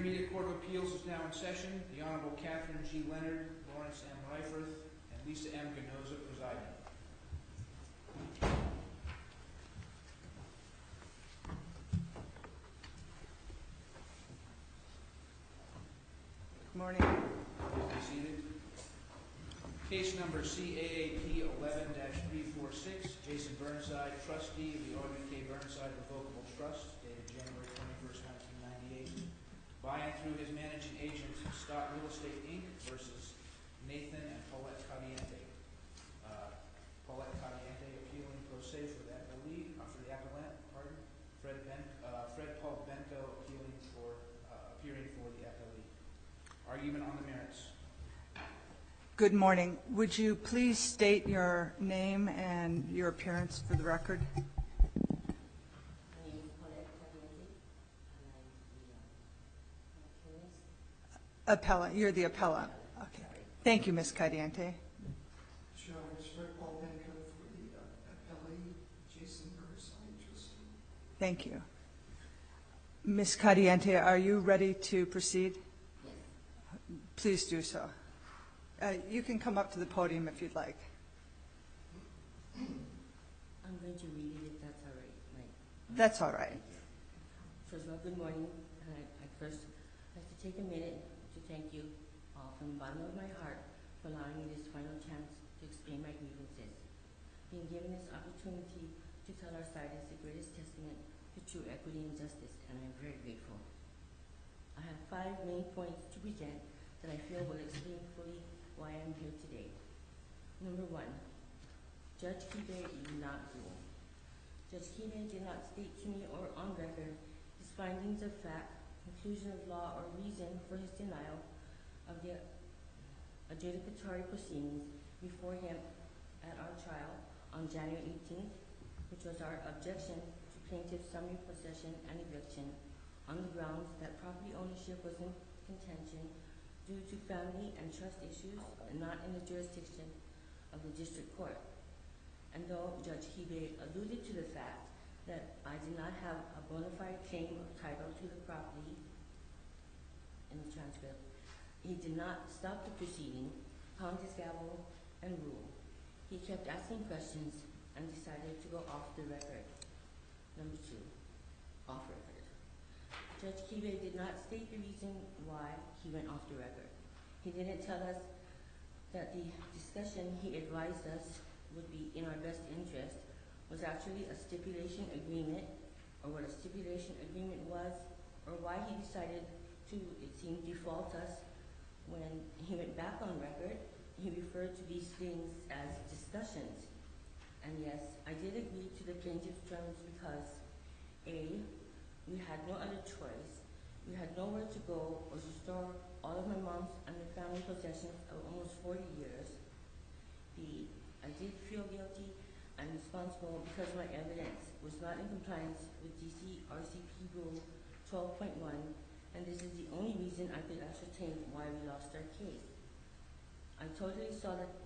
Intermediate Court of Appeals is now in session. The Honorable Catherine G. Leonard, Lawrence M. Reiferth, and Lisa M. Ganoza presiding. Good morning. Please be seated. Case number CAAP 11-346, Jason Burnside, trustee of the Audrey K. Burnside Revocable Trust, dated January 21st, 1998, by and through his managing agent, Scott Real Estate, Inc., versus Nathan and Paulette Caliente. Paulette Caliente appealing pro se for the appellant, Fred Paul Bento appearing for the appellee. Argument on the merits. Good morning. Would you please state your name and your appearance for the record? My name is Paulette Caliente, and I'm the Appellant. You're the appellant. Okay. Thank you, Ms. Caliente. Sure, it's Fred Paul Bento for the appellee, Jason Burnside, trustee. Thank you. Ms. Caliente, are you ready to proceed? Yes. Please do so. You can come up to the podium if you'd like. I'm going to read it if that's all right. That's all right. First of all, good morning. I first like to take a minute to thank you all from the bottom of my heart for allowing me this final chance to explain my grievances. Being given this opportunity to tell our side is the greatest testament to true equity and justice, and I'm very grateful. I have 5 main points to present that I feel will explain fully why I'm here today. Number 1, Judge Kibe did not rule. Judge Kibe did not state to me or on record his findings of fact, conclusion of law, or reason for his denial of the adjudicatory proceedings before him at our trial on January 18th, which was our objection to plaintiff's summary possession and eviction on the grounds that property ownership was in contention due to family and trust issues and not in the jurisdiction of the district court. And though Judge Kibe alluded to the fact that I did not have a bona fide claim of title to the property in the transcript, he did not stop the proceeding, pound his gavel, and rule. He kept asking questions and decided to go off the record. Number 2, off record. Judge Kibe did not state the reason why he went off the record. He didn't tell us that the discussion he advised us would be in our best interest was actually a stipulation agreement, or what a stipulation agreement was, or why he decided to, it seemed, default us when he went back on record. He referred to these things as discussions. And yes, I did agree to the plaintiff's terms because A, we had no other choice. We had nowhere to go or to store all of my mom's and the family possessions of almost 40 years. B, I did feel guilty and responsible because my evidence was not in compliance with DC RCP Rule 12.1, and this is the only reason I could ascertain why we lost our case. I totally saw the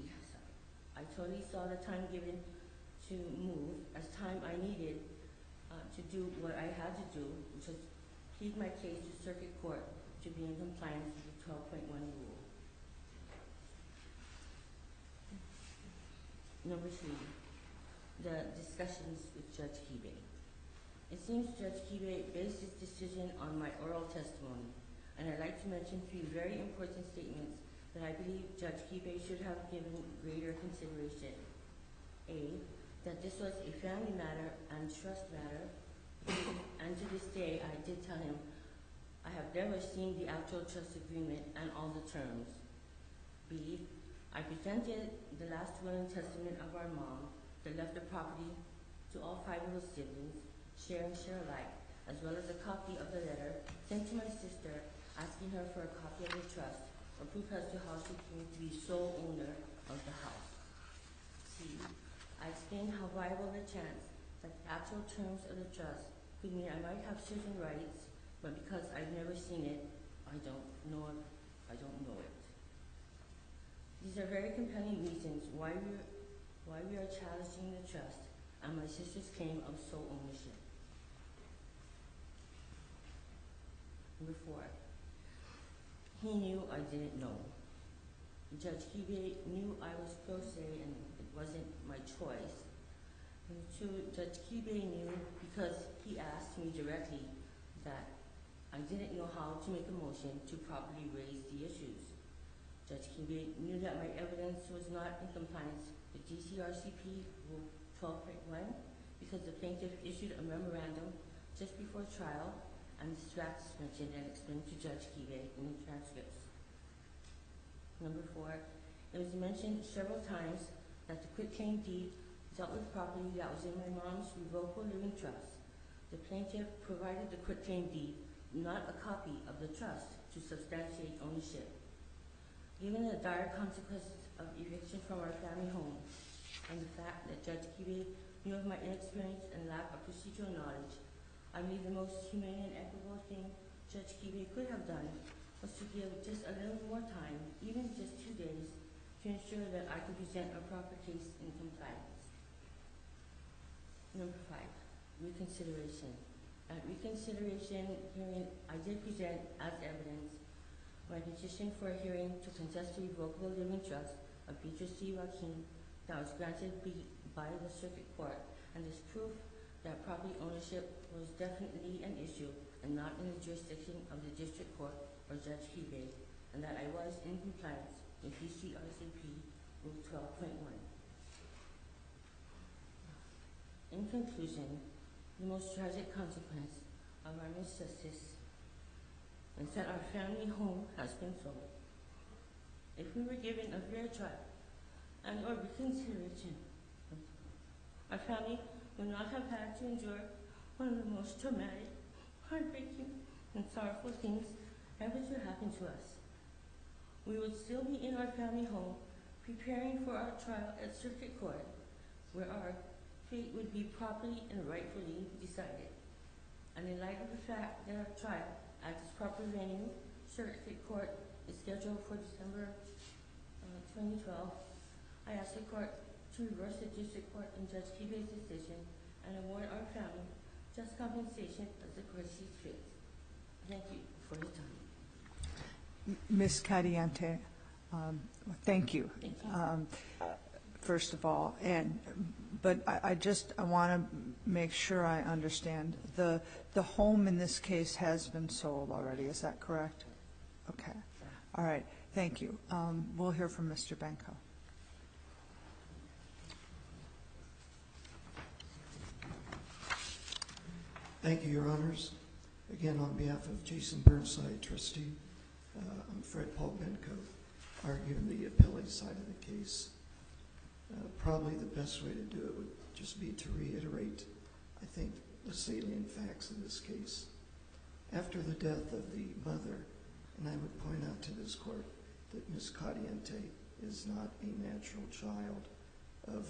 time given to move as time I needed to do what I had to do, which was plead my case to circuit court to be in compliance with the 12.1 rule. Number 3, the discussions with Judge Kibe. It seems Judge Kibe based his decision on my oral testimony, and I'd like to mention 3 very important statements that I believe Judge Kibe should have given greater consideration. A, that this was a family matter and trust matter, and to this day I did tell him I have never seen the actual trust agreement and all the terms. B, I presented the last will and testament of our mom that left the property to all 5 of her siblings, share and share alike, as well as a copy of the letter sent to my sister asking her for a copy of the trust or proof as to how she came to be sole owner of the house. C, I explained how viable the chance that the actual terms of the trust could mean I might have certain rights, but because I've never seen it, I don't know it. These are very compelling reasons why we are challenging the trust and my sister's claim of sole ownership. Number 4, he knew I didn't know. Judge Kibe knew I was pro se and it wasn't my choice. And 2, Judge Kibe knew because he asked me directly that I didn't know how to make a motion to properly raise the issues. Judge Kibe knew that my evidence was not in compliance with DCRCP Rule 12.1 because the plaintiff issued a memorandum just before trial, and these facts mentioned and explained to Judge Kibe in the transcripts. Number 4, it was mentioned several times that the quitclaim deed dealt with property that was in my mom's revocable living trust. The plaintiff provided the quitclaim deed, not a copy of the trust, to substantiate ownership. Given the dire consequences of eviction from our family home, and the fact that Judge Kibe knew of my inexperience and lack of procedural knowledge, I believe the most humane and equitable thing Judge Kibe could have done was to give just a little more time, even just 2 days, to ensure that I could present a proper case in compliance. Number 5, reconsideration. At reconsideration hearing, I did present as evidence my petition for a hearing to contest the revocable living trust of Beatrice C. Joaquin that was granted by the Circuit Court, and this proof that property ownership was definitely an issue and not in the jurisdiction of the District Court or Judge Kibe, and that I was in compliance with DCRCP Rule 12.1. In conclusion, the most tragic consequence of our injustice is that our family home has been sold. If we were given a fair trial and or reconsideration, our family would not have had to endure one of the most traumatic, heartbreaking, and sorrowful things ever to happen to us. We would still be in our family home, preparing for our trial at Circuit Court, where our fate would be properly and rightfully decided. And in light of the fact that our trial at its proper venue, Circuit Court, is scheduled for December 2012, I ask the Court to reverse the District Court and Judge Kibe's decision and award our family just compensation as the Court sees fit. Thank you for your time. Ms. Cadiente, thank you. Thank you. First of all, but I want to make sure I understand. The home in this case has been sold already. Is that correct? Okay. All right. Thank you. We'll hear from Mr. Benko. Thank you, Your Honors. Again, on behalf of Jason Burnside, trustee, I'm Fred Paul Benko, arguing the appellate side of the case. Probably the best way to do it would just be to reiterate, I think, the salient facts in this case. After the death of the mother, and I would point out to this court that Ms. Cadiente is not a natural child of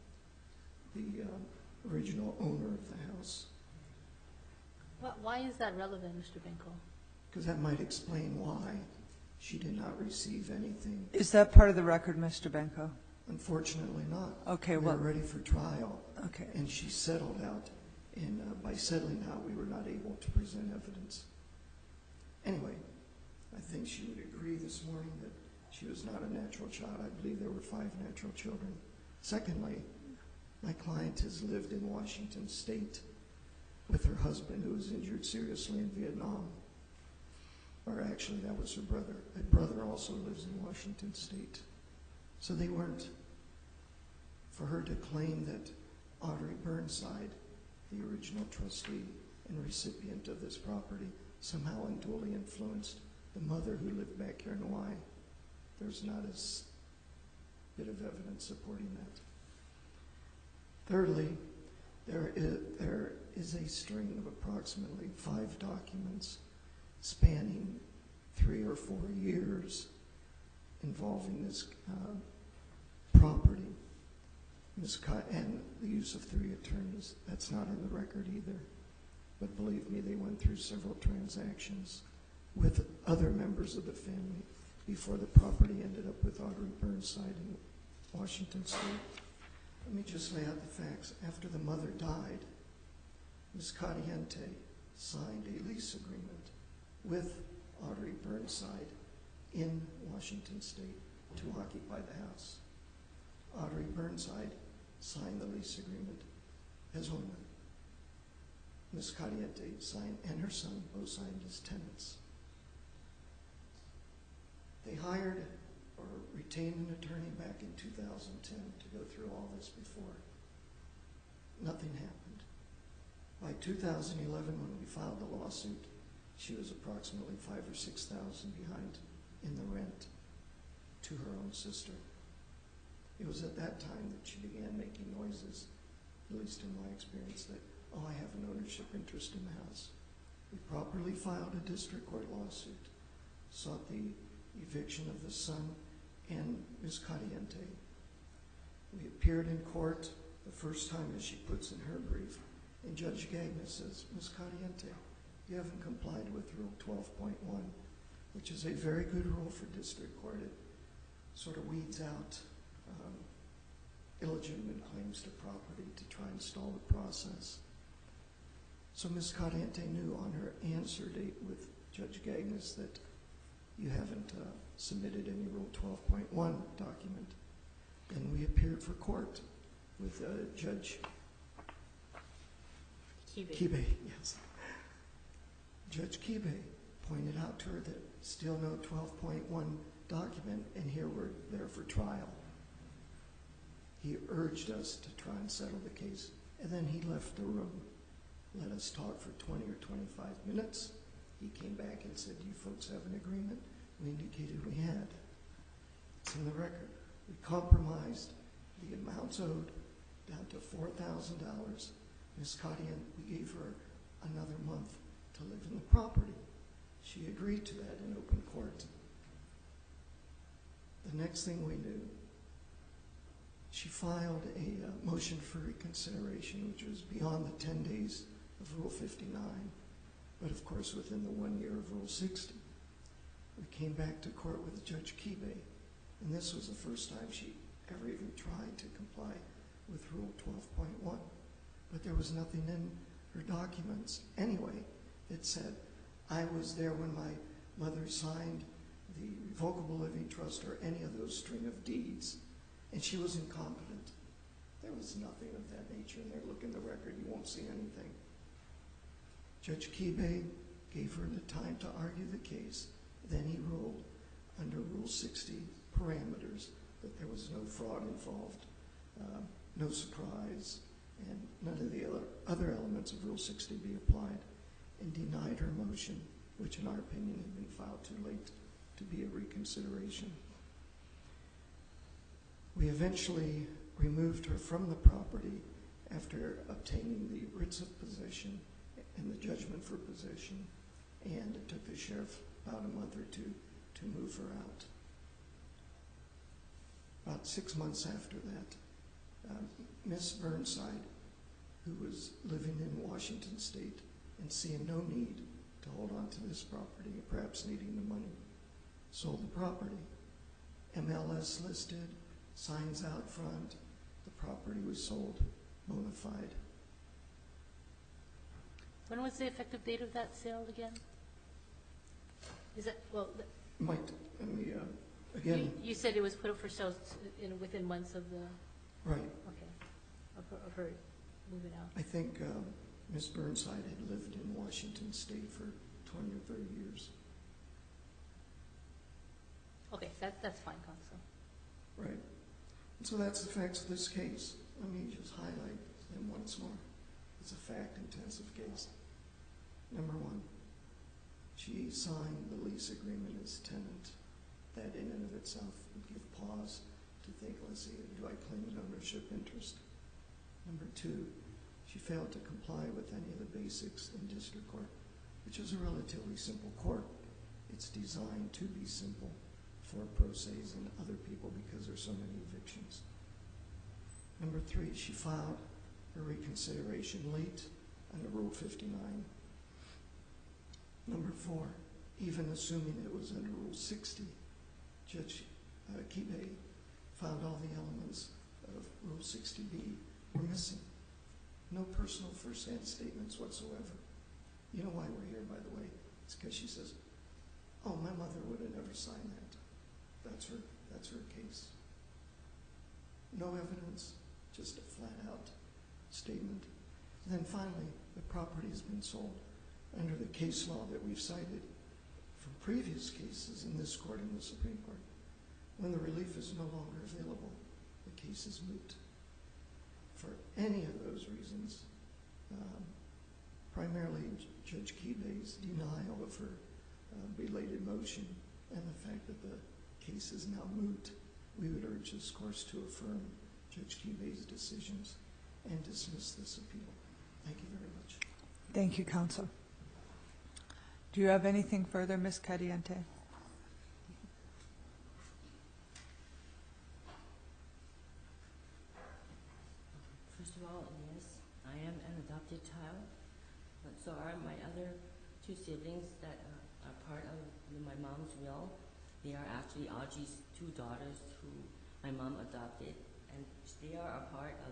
the original owner of the house. Why is that relevant, Mr. Benko? Because that might explain why she did not receive anything. Is that part of the record, Mr. Benko? Unfortunately not. Okay, we were ready for trial. Okay. And she settled out, and by settling out, we were not able to present evidence. Anyway, I think she would agree this morning that she was not a natural child. I believe there were 5 natural children. Secondly, my client has lived in Washington State with her husband, who was injured seriously in Vietnam. Or actually, that was her brother. Her brother also lives in Washington State. So they weren't. For her to claim that Audrey Burnside, the original trustee and recipient of this property, somehow unduly influenced the mother who lived back here in Hawaii, there's not a bit of evidence supporting that. Thirdly, there is a string of approximately 5 documents spanning 3 or 4 years involving this property and the use of 3 attorneys. That's not in the record either. But believe me, they went through several transactions with other members of the family before the property ended up with Audrey Burnside in Washington State. Let me just lay out the facts. After the mother died, Ms. Cadiente signed a lease agreement with Audrey Burnside in Washington State to occupy the house. Audrey Burnside signed the lease agreement as owner. Ms. Caliente signed, and her son both signed as tenants. They hired or retained an attorney back in 2010 to go through all this before. Nothing happened. By 2011, when we filed the lawsuit, she was approximately $5,000 or $6,000 behind in the rent to her own sister. It was at that time that she began making noises, at least in my experience, that, oh, I have an ownership interest in the house. We properly filed a district court lawsuit, sought the eviction of the son and Ms. Caliente. We appeared in court the first time, as she puts in her brief, and Judge Gagnon says, Ms. Caliente, you haven't complied with Rule 12.1, which is a very good rule for district court. It sort of weeds out illegitimate claims to property to try and stall the process. So Ms. Caliente knew on her answer date with Judge Gagnon that you haven't submitted any Rule 12.1 document. And we appeared for court with Judge Kibe, yes. Judge Kibe pointed out to her that still no 12.1 document, and here we're there for trial. He urged us to try and settle the case, and then he left the room. Let us talk for 20 or 25 minutes. He came back and said, do you folks have an agreement? We indicated we had. It's in the record. We compromised the amounts owed down to $4,000. Ms. Cadian, we gave her another month to live in the property. She agreed to that in open court. The next thing we knew, she filed a motion for reconsideration, which was beyond the 10 days of Rule 59, but of course within the 1 year of Rule 60. We came back to court with Judge Kibe, and this was the first time she ever even tried to comply with Rule 12.1. But there was nothing in her documents anyway that said, I was there when my mother signed the Revocable Living Trust or any of those string of deeds, and she was incompetent. There was nothing of that nature in there. Look in the record, you won't see anything. Judge Kibe gave her the time to argue the case. Then he ruled under Rule 60 parameters that there was no fraud involved, no surprise, and none of the other elements of Rule 60 be applied, and denied her motion, which in our opinion had been filed too late to be a reconsideration. We eventually removed her from the property after obtaining the writs of possession and the judgment for possession, and it took the sheriff about a month or two to move her out. About 6 months after that, Miss Burnside, who was living in Washington State and seeing no need to hold on to this property, perhaps needing the money, sold the property. MLS listed, signs out front, the property was sold, bona fide. When was the effective date of that sale again? Is that, well, Mike, let me, again, you said it was put up for sale within months of the, right. okay, of her moving out. I think Miss Burnside had lived in Washington State for 20 or 30 years. Okay, that's fine, Counsel. Right. And so that's the facts of this case. Let me just highlight them once more. It's a fact-intensive case. Number one, she signed the lease agreement as tenant. That in and of itself would give pause to think, let's see, do I claim an ownership interest? Number two, she failed to comply with any of the basics in district court, which is a relatively simple court. It's designed to be simple for pro ses and other people because there's so many evictions. Number three, she filed her reconsideration late under Rule 59. Number four, even assuming it was under Rule 60, Judge Kibe found all the elements of Rule 60B were missing. No personal first-hand statements whatsoever. You know why we're here, by the way. It's because she says, oh, my mother would have never signed that. That's her case. No evidence, just a flat-out statement. And then finally, the property has been sold under the case law that we've cited from previous cases in this court and the Supreme Court. When the relief is no longer available, the case is moot. For any of those reasons, primarily Judge Kibe's denial of her belated motion and the fact that the case is now moot, we would urge this court to affirm Judge Kibe's decisions and dismiss this appeal. Thank you very much. Thank you, counsel. Do you have anything further, Ms. Cadiente? First of all, yes, I am an adopted child, but so are my other two siblings that are part of my mom's will. They are actually Audrey's two daughters who my mom adopted, and they are a part of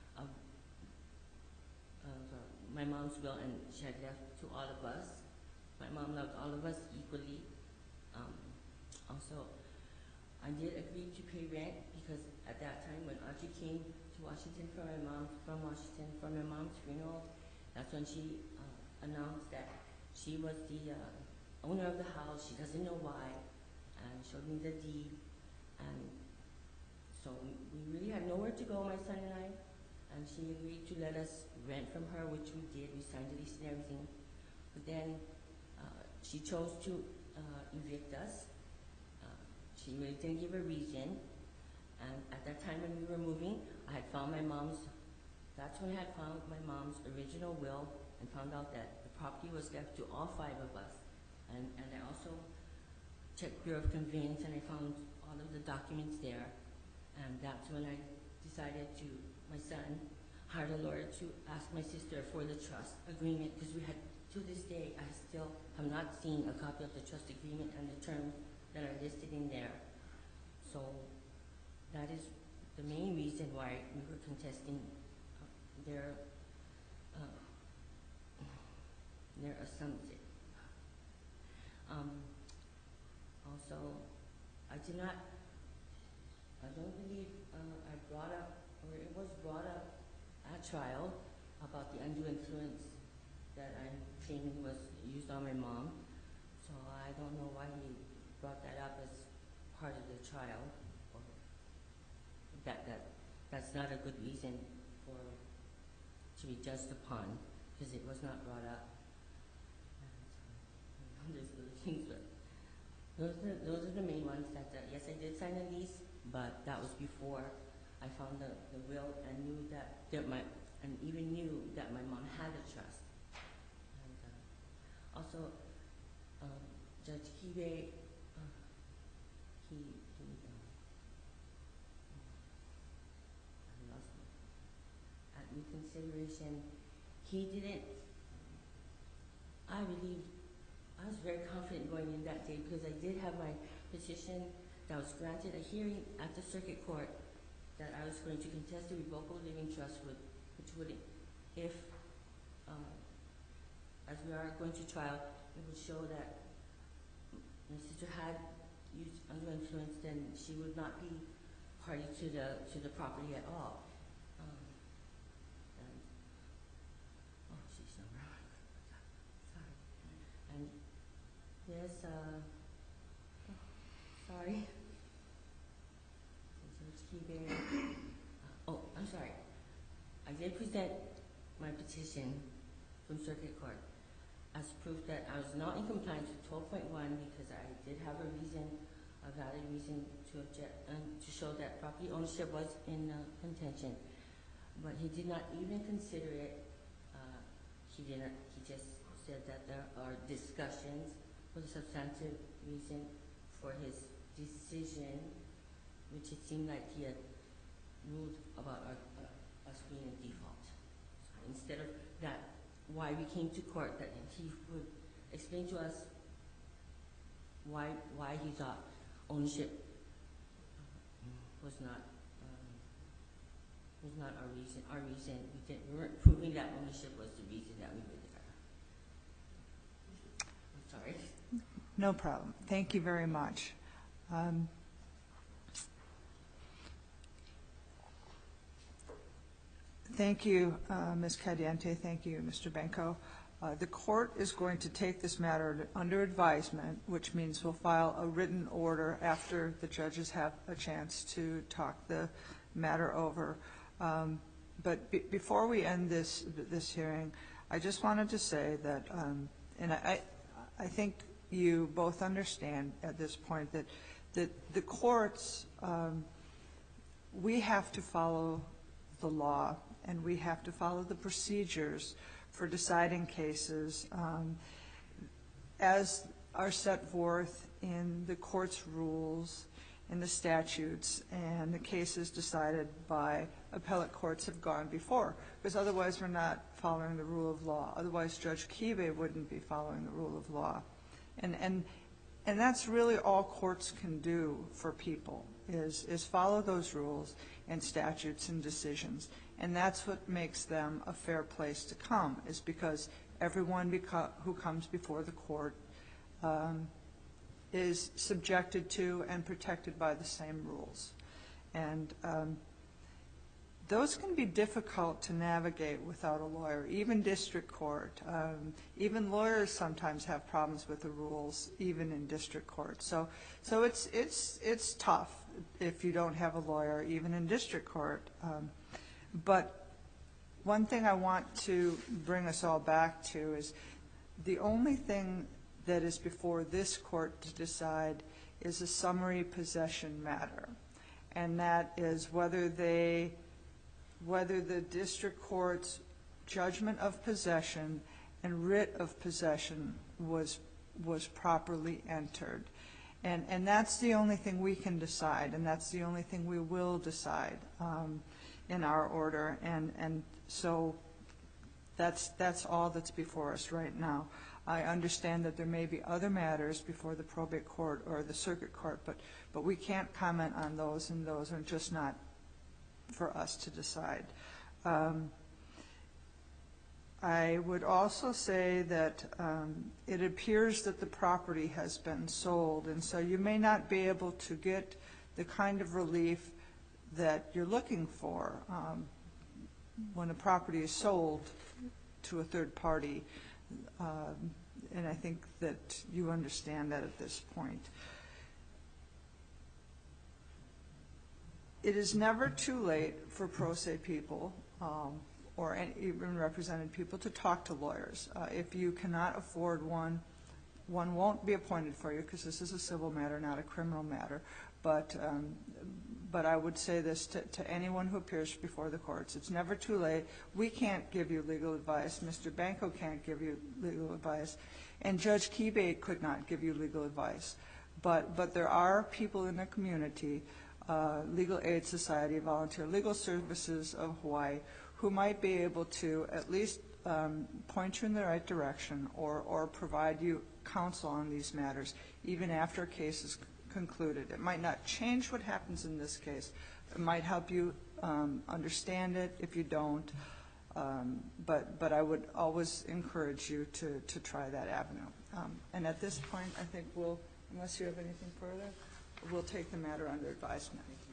my mom's will, and she had left to all of us. My mom loved all of us equally. Also, I did agree to pay rent because at that time when Audrey came to Washington from my mom's funeral, that's when she announced that she was the owner of the house. She doesn't know why, and showed me the deed. And so we really had nowhere to go, my son and I, and she agreed to let us rent from her, which we did. We signed the lease and everything. But then she chose to evict us. She really didn't give a reason. And at that time when we were moving, that's when I had found my mom's original will and found out that the property was left to all five of us. And I also checked Bureau of Conveyance, and I found all of the documents there. And that's when I decided to, my son hired a lawyer to ask my sister for the trust agreement, because we had, to this day, I still have not seen a copy of the trust agreement and the terms that are listed in there. So that is the main reason why we were contesting their assumption. Also, I don't believe I brought up, or it was brought up at trial about the undue influence that I'm claiming was used on my mom. So I don't know why he brought that up as part of the trial. Or that's not a good reason to be judged upon, because it was not brought up. And there's other things, but those are the main ones. That yes, I did sign a lease, but that was before I found the will and knew that and even knew that my mom had a trust. And also, Judge Kibe, at reconsideration, I was very confident going in that day because I did have my petition that was granted a hearing at the circuit court that I was going to contest the revocable living trust with, which would, if, as we are going to trial, it would show that my sister had used undue influence, then she would not be party to the property at all. She's somewhere. Sorry. And yes, sorry. I'm sorry. I did present my petition from circuit court as proof that I was not in compliance with 12.1 because I did have a valid reason to object and to show that property ownership was in contention. But he did not even consider it. He just said that there are discussions for the substantive reason for his decision, which it seemed like he had ruled about us being in default. So instead of that, why we came to court, that he would explain to us why he thought ownership was not our reason. We weren't proving that ownership was the reason that we were there. I'm sorry. No problem. Thank you very much. Thank you, Ms. Cadiente. Thank you, Mr. Benko. The court is going to take this matter under advisement, which means we'll file a written order after the judges have a chance to talk the matter over. But before we end this hearing, I just wanted to say that, and I think you both understand at this point that the courts, we have to follow the law, and we have to follow the procedures for deciding cases as are set forth in the court's rules, in the statutes, and the cases decided by appellate courts have gone before, because otherwise we're not following the rule of law. Otherwise Judge Kibe wouldn't be following the rule of law. And that's really all courts can do for people, is follow those rules and statutes and decisions. And that's what makes them a fair place to come, is because everyone who comes before the court is subjected to and protected by the same rules. And those can be difficult to navigate without a lawyer, even district court. Even lawyers sometimes have problems with the rules, even in district court. So it's tough if you don't have a lawyer, even in district court. But one thing I want to bring us all back to is the only thing that is before this court to decide is a summary possession matter, and that is whether the district court's judgment of possession and writ of possession was properly entered. And that's the only thing we can decide, and that's the only thing we will decide in our order. And so that's all that's before us right now. I understand that there may be other matters before the probate court or the circuit court, but we can't comment on those, and those are just not for us to decide. I would also say that it appears that the property has been sold, and so you may not be able to get the kind of relief that you're looking for when a property is sold to a third party. And I think that you understand that at this point. It is never too late for pro se people or even represented people to talk to lawyers. If you cannot afford one won't be appointed for you, because this is a civil matter, not a criminal matter. But I would say this to anyone who appears before the courts: it's never too late. We can't give you legal advice. Mr. Benko can't give you legal advice, and Judge Kibe could not give you legal advice. But there are people in the community, Legal Aid Society, Volunteer Legal Services of Hawaii, who might be able to at least point you in the right direction or provide you counsel on these matters, even after a case is concluded. It might not change what happens in this case. It might help you understand it if you don't. But I would always encourage you to try that avenue. And at this point, I think unless you have anything further, we'll take the matter under advisement.